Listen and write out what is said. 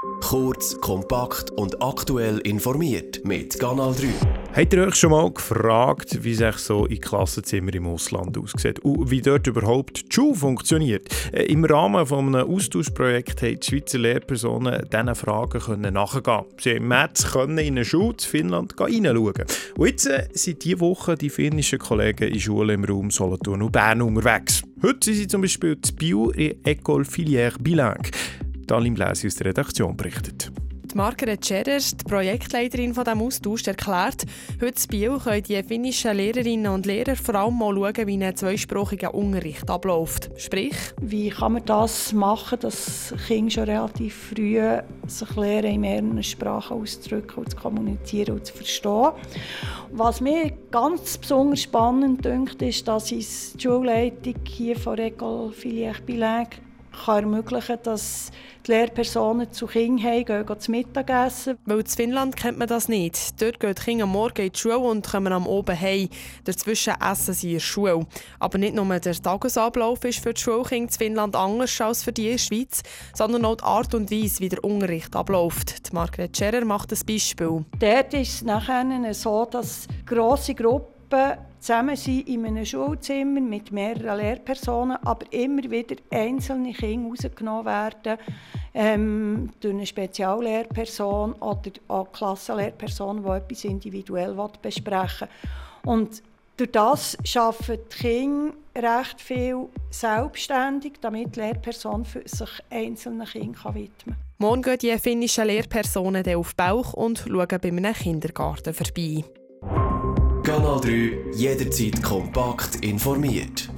Kurz, kompakt und aktuell informiert mit Kanal 3. Habt ihr euch schon mal gefragt, wie sich so in Klassenzimmern im Ausland aussieht und wie dort überhaupt die Schule funktioniert? Im Rahmen von einem Austauschprojekt haben die Schweizer Lehrpersonen diesen Fragen nachgehen. Sie konnten im März in eine Schule in Finnland hineinschauen. Und jetzt sind diese Woche die finnischen Kollegen in Schulen im Raum Solothurn und Bern unterwegs. Heute sind sie zum Beispiel in Biel in École Filière Bilingue. Dalim Bläsi aus der Redaktion berichtet. Margaret Scherer, die Projektleiterin von diesem Austausch, erklärt, heute in Biel können die finnischen Lehrerinnen und Lehrer vor allem mal schauen, wie ein zweisprachiger Unterricht abläuft. Sprich, wie kann man das machen, dass Kinder schon relativ früh sich lernen, in mehreren Sprachen auszudrücken und zu kommunizieren und zu verstehen. Was mir ganz besonders spannend dünkt, ist, dass uns die Schulleitung hier von École Filière Bilingue kann ermöglichen, dass die Lehrpersonen zu Kindern gehen zu Mittagessen. Weil in Finnland kennt man das nicht. Dort gehen die Kinder am Morgen in die Schule und kommen am Abend heim. Dazwischen essen sie in der Schule. Aber nicht nur der Tagesablauf ist für die Schulkinder in Finnland anders als für die in der Schweiz, sondern auch die Art und Weise, wie der Unterricht abläuft. Die Margaret Scherer macht ein Beispiel. Dort ist es nachher so, dass grosse Gruppen zusammen sind in einem Schulzimmer mit mehreren Lehrpersonen, aber immer wieder einzelne Kinder rausgenommen werden durch eine Speziallehrperson oder eine Klassenlehrperson, die etwas individuell besprechen will. Und durch das schaffen die Kinder recht viel selbstständig, damit die Lehrperson sich einzelnen Kindern widmen kann. Morgen gehen die finnischen Lehrpersonen auf Bauch und schauen bei einem Kindergarten vorbei. Kanal 3, jederzeit kompakt informiert.